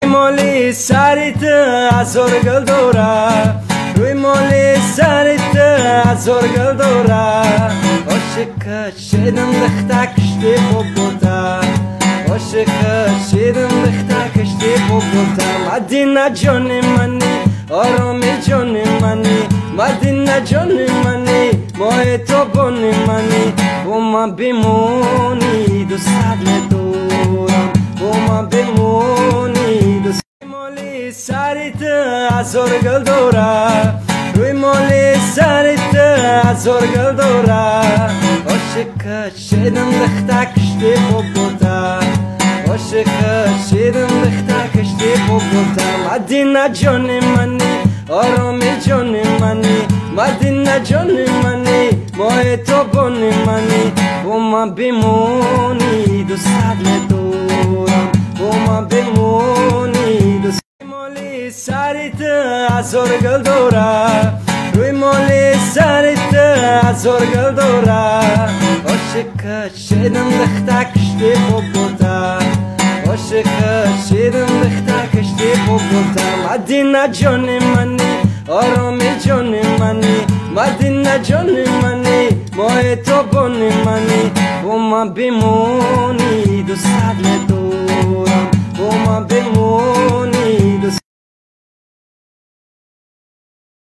مولی سریت ازور گل دورا روی مولی سریت ازور گل دورا عاشق شدم دختا کشتی بودا عاشق شدم دختا کشتی بودا مدینه جان منی آرامی جان منی مدینه جان منی ماه تو بون منی با من بمونی دوست دارم با من بمونی دوست مولی سریت ازور گل دورا روی مولی سریت ازور گل دورا عاشق شدم دختا کشتی بودا عاشق شدم دختا کشتی بودا مدینه جان منی آرامی جان منی مدینه جان منی ماه تو بون منی با من بمونی دوست دارم با من بمونی دوست مولی سریت ازور گل دورا روی مولی سریت ازور گل دورا عاشق شدم دختا کشتی بودا عاشق شدم دختا کشتی بودا مدینه جان منی آرامی جان منی مدینه جان منی ماه تو بون منی با من بمونی دوست دارم با من بمونی